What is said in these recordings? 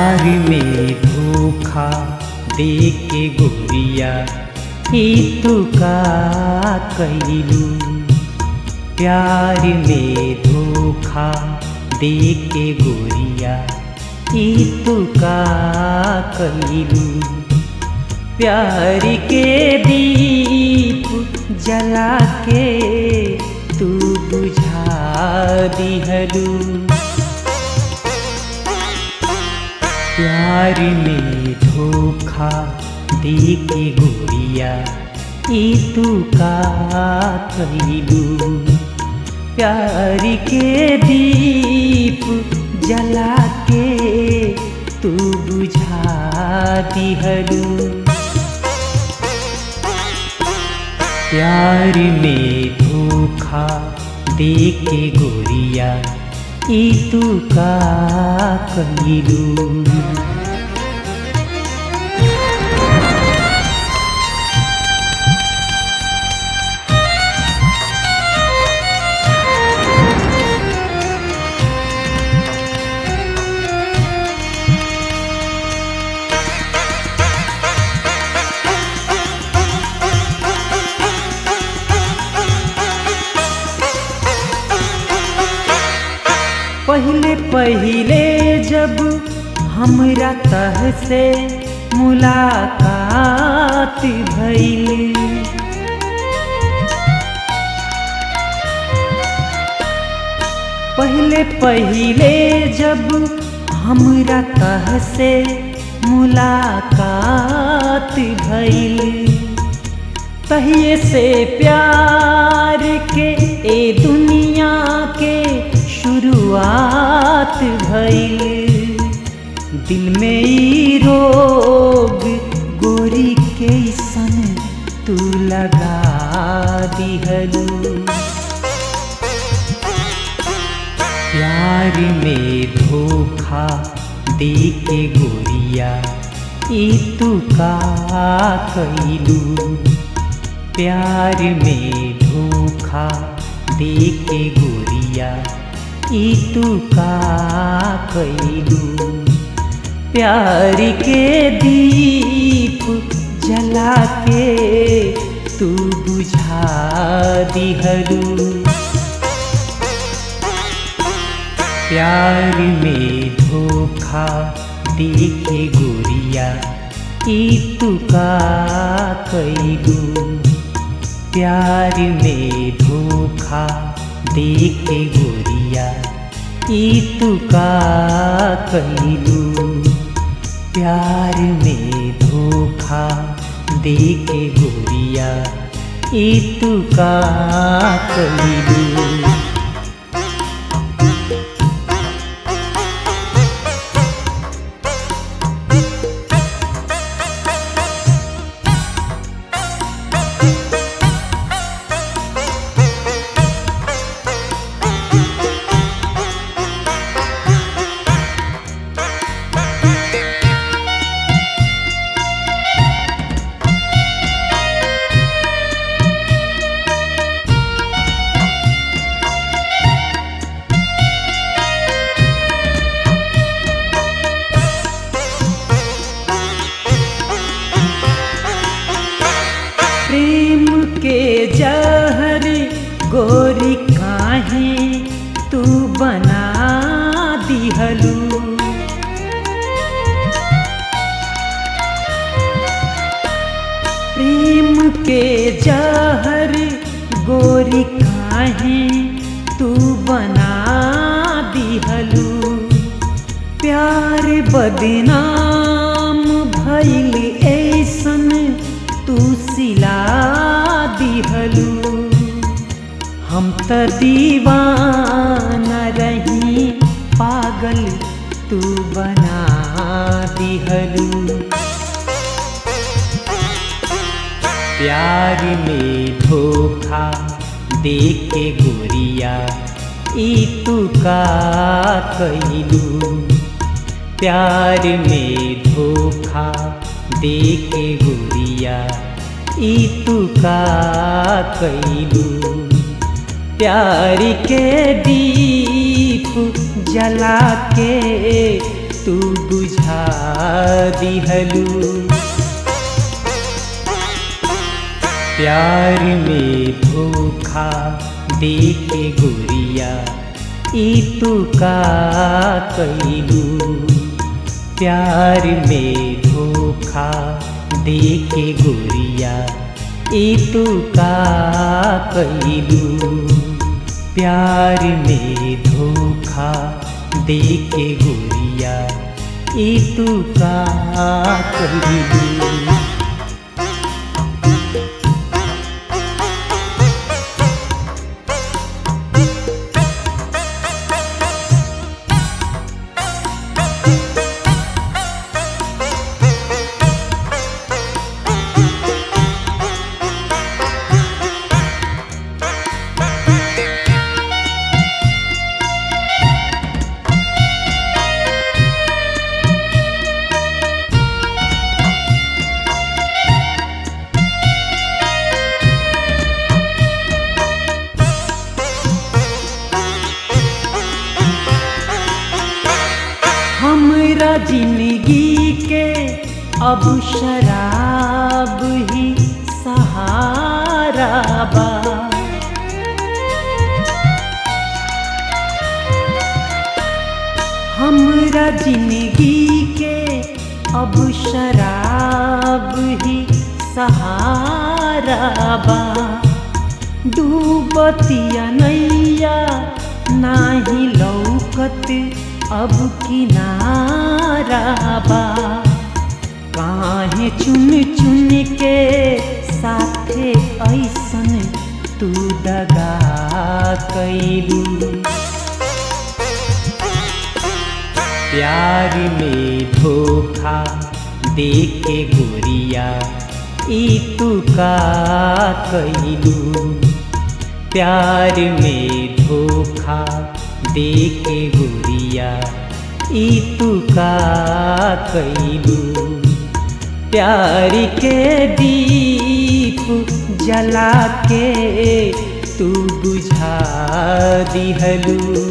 प्यार में धोखा दे के गोरिया ही तू का कइलू। प्यार में धोखा दे के गोरिया ही तू का कइलू। प्यार के दीप जला के तू बुझा दिहलू। प्यार में धोखा दे के गोरिया ई तू का कइलू। प्यार के दीप जला के तू बुझा दिहलू। प्यार में धोखा दे के गोरिया ई तू का कइलू। पहले पहले जब हमरा तह से मुलाकात भइल, पहले पहले जब हमरा तह से मुलाकात भइल, तहिए से प्यार के ए दुनिया के शुरुआत भइल। दिल में ई रोग गोरी के सन तू लगा दिहलू। प्यार में धोखा दे के गोरिया ई तू का कइलू। प्यार में धोखा दे के गोरिया ई तू का कइलू। प्यार के दीप जला के तू बुझा दिहलू। प्यार में धोखा दे के गोरिया ई तू का कइलू। प्यार में धोखा दे के गोरिया ई तू का कइलू। प्यार में धोखा दे के गोरिया ई तू का कइलू। प्रेम के जहर गोरी काहे तू बना दिहलू। प्रेम के जहर गोरी काहे तू बना दिहलू। प्यार बदनाम भइल ऐसन तू सिला दिहलू। हम त दीवाना रही पागल तू बना दिहलू। प्यार में धोखा दे के गोरिया ई तू का कइलू। प्यार में धोखा दे के गोरिया ई तू का कइलू। प्यार के दीप जला के तू तू बुझा दिहलू। प्यार में धोखा देके गोरिया ई तू का कइलू। प्यार में धोखा देके गोरिया ई तू का कइलू। प्यार में धोखा देके गोरिया ई तू का कइलू। हमरा जिंदगी के अब शराब ही सहारा बा। हमरा जिंदगी के अब शराब ही सहारा बा। डूबतिया नैया नाही लौकत अब किनारा बा। काहे चुन चुन के साथे ऐसन तू दगा कइलू। प्यार में धोखा देके गोरिया ई तू का कइलू। प्यार में धोखा देके गोरिया ई तू का कइलू। प्यार के दीप जला के तू बुझा दिहलू।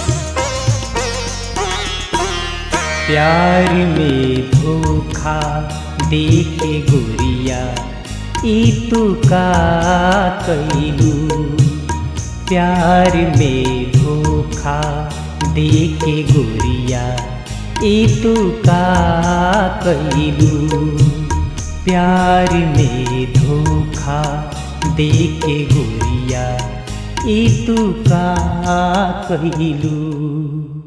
प्यार में धोखा देके गोरिया ई तू का कइलू। प्यार में धोखा देके गोरिया ई तू का कइलू। प्यार में धोखा देके गोरिया ई तू का कइलू।